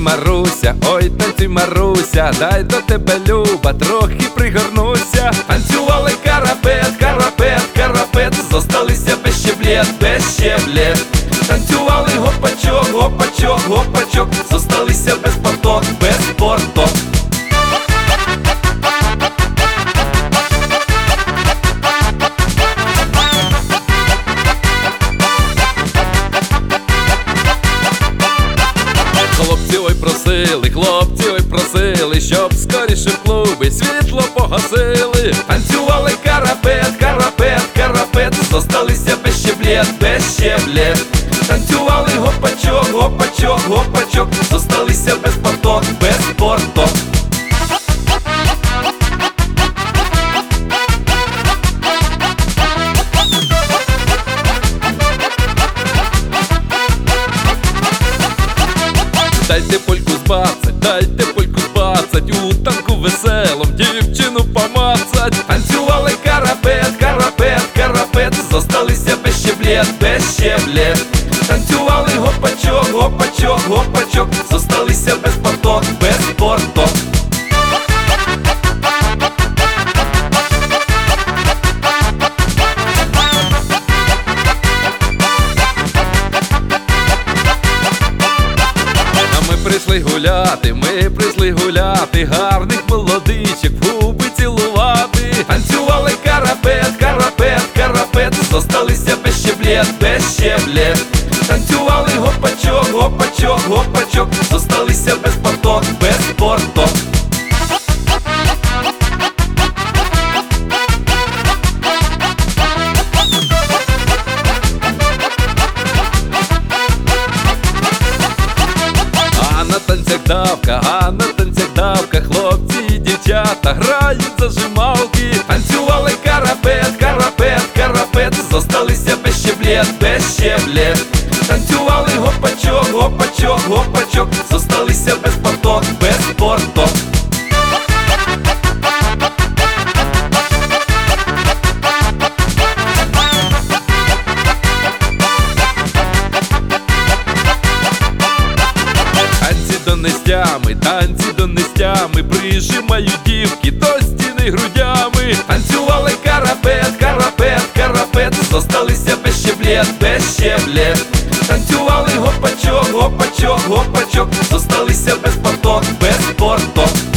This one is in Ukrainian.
Маруся, ой, танцюй, Маруся, дай до тебе, Люба, трохи пригорнуся. Танцювали карапет, карапет, карапет, зосталися без щеблет, без щеблет. Танцювали гопачок, гопачок, гопачок, зосталися без порток, без порток. Хлопці ой просили, щоб скоріше в клуби світло погасили. Танцювали карапет, карапет, карапет, зосталися без щеблет, без щеблет. Танцювали гопачок, гопачок, гопачок, зосталися без порток, без порток. Дайте польку збацать, дайте польку збацать, у танку веселом дівчину помацать. Танцювали карапет, карапет, карапет, зосталися без щеблет, без щеблет. Танцювали гопачок, гопачок, гопачок, зосталися без порток, без порток. Ми прийшли гуляти, гарних молодичок в губи цілувати. Танцювали карапет, карапет, карапет, зосталися без щеблет, без щеблет. Танцювали гопачок, гопачок, гопачок, зосталися без порток, без порток. А на танцях давка, хлопці і дівчата грають зажималки. Танцювали карапет, карапет, карапет, зосталися без щеблет, без щеблет. Танцювали гопачок, гопачок, гопачок, зосталися без порток, без порток. Танці донестями, прижимають дівки до стіни грудями. Танцювали карапет, карапет, карапет, зосталися без щеблет, без щеблет. Танцювали гопачок, гопачок, гопачок, зосталися без порток, без порток.